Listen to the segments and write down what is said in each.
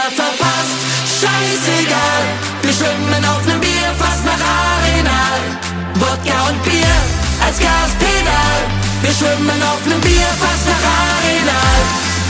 Flieger verpasst, scheißegal. Wir schwimmen auf nem Bier fast nach Arenal. Wodka und Bier als Gaspedal. Wir schwimmen auf nem Bier fast nach Arenal.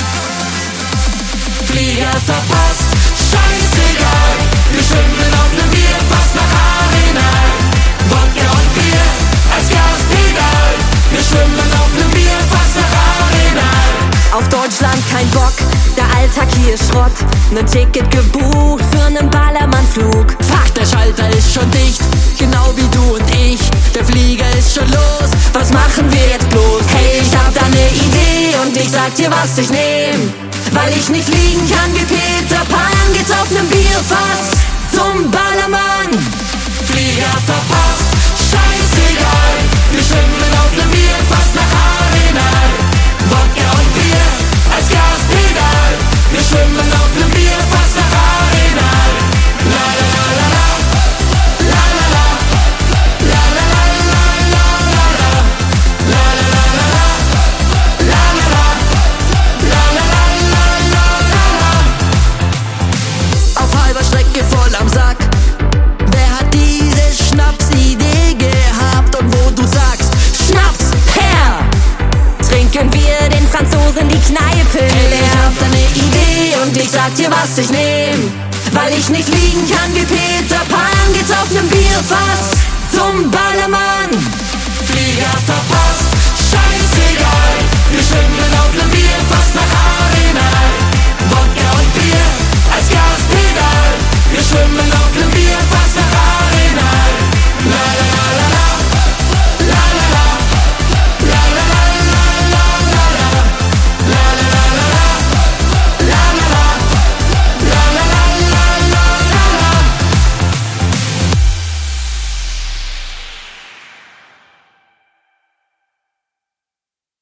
Flieger verpasst, scheißegal. Wir schwimmen auf nem Bier fast nach Arenal. Wodka und Bier als Gaspedal. Wir schwimmen auf nem Bier fast nach Arenal. Auf Deutschland kein Bock, der Alltag hier ist Schrott. Ne Ticket gebucht für nen Ballermann-Flug. Fuck, der Schalter ist schon dicht, genau wie du und ich. Der Flieger ist schon los, was machen wir jetzt bloß? Hey, ich hab da ne Idee und ich sag dir, was ich nehm. Weil ich nicht fliegen kann wie Peter Pan, geht's auf nem Bierfass zum Ballermann. Flieger verpasst, scheißegal. Wir schwimmen auf nem Bier fast nach Arenal. Wodka und Bier als Gaspedal. Wir schwimmen auf nem Bier fast nach Arenal. La la la la la, la la la, la la la la la la la, la la la la la, la la la, la la la la la la. Auf halber Strecke voll am Sack. Wer hat diese Schnapsidee gehabt? Und wo du sagst, Schnaps her, Trinken wir den Franzosen die Kneipe ich leer. hab da ne Idee Und ich sag dir, was ich nehm. Weil ich nicht fliegen kann wie Peter Pan, geht's auf nem Bierfass zum Ballermann. Flieger verpasst, scheißegal. Wir schwimmen auf nem Bier fast nach Arenal.